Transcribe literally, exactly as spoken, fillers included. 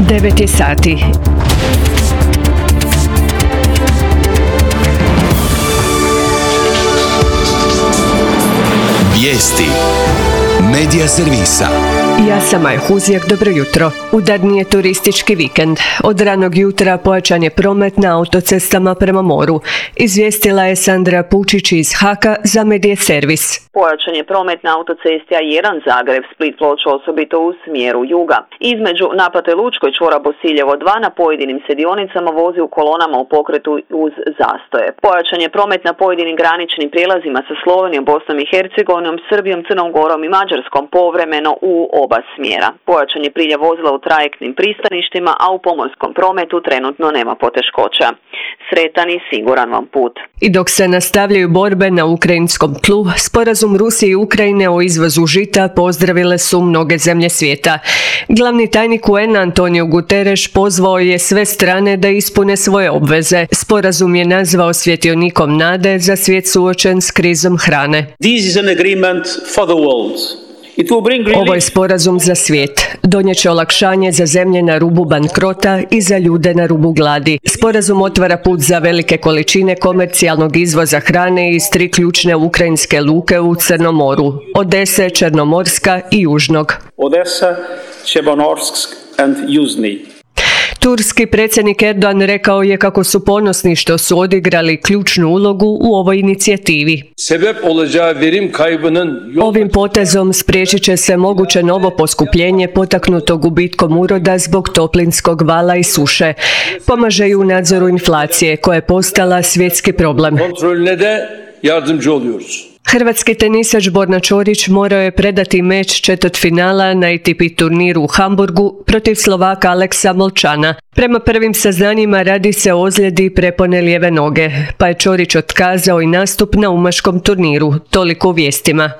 devet je sati. Vijesti Medija servisa. Ja sam Maja Huzijak, dobro jutro. Udarni je turistički vikend. Od ranog jutra pojačan je promet na autocestama prema moru. Izvijestila je Sandra Pučić iz Haka za Medija servis. Pojačan je promet na autocesti A jedan Zagreb, Split, Ploče, osobito u smjeru juga. Između Napate Lučkoj čvora Bosiljevo dva na pojedinim se dionicama vozi u kolonama u pokretu uz zastoje. Pojačan je promet na pojedinim graničnim prijelazima sa Slovenijom, Bosnom i Hercegovinom, Srbijom, Crnom Gorom i Mađarskom povremeno u oba smjera. Pojačan je priljev vozila u trajektnim pristaništima, a u pomorskom prometu trenutno nema poteškoća. Sretan i siguran vam put. I dok se nastavljaju borbe na ukrajinskom tlu, sporazum Rusije i Ukrajine o izvozu žita pozdravile su mnoge zemlje svijeta. Glavni tajnik U N Antonio Guterres pozvao je sve strane da ispune svoje obveze. Sporazum je nazvao svjetionikom nade za svijet suočen s krizom hrane. This is an agreement for the world. Ovo je sporazum za svijet. Donijet će olakšanje za zemlje na rubu bankrota i za ljude na rubu gladi. Sporazum otvara put za velike količine komercijalnog izvoza hrane iz tri ključne ukrajinske luke u Crnom moru: Odese, Černomorska i Južnog. Odesa, Černomorsk and Južni. Turski predsjednik Erdogan rekao je kako su ponosni što su odigrali ključnu ulogu u ovoj inicijativi. Ovim potezom spriječit će se moguće novo poskupljenje potaknuto gubitkom uroda zbog toplinskog vala i suše. Pomaže i u nadzoru inflacije koja je postala svjetski problem. Hrvatski tenisač Borna Ćorić morao je predati meč četvrtfinala na A T P turniru u Hamburgu protiv Slovaka Aleksa Molčana. Prema prvim saznanjima radi se o ozljedi prepone lijeve noge, pa je Ćorić otkazao i nastup na umaškom turniru. Toliko u vijestima.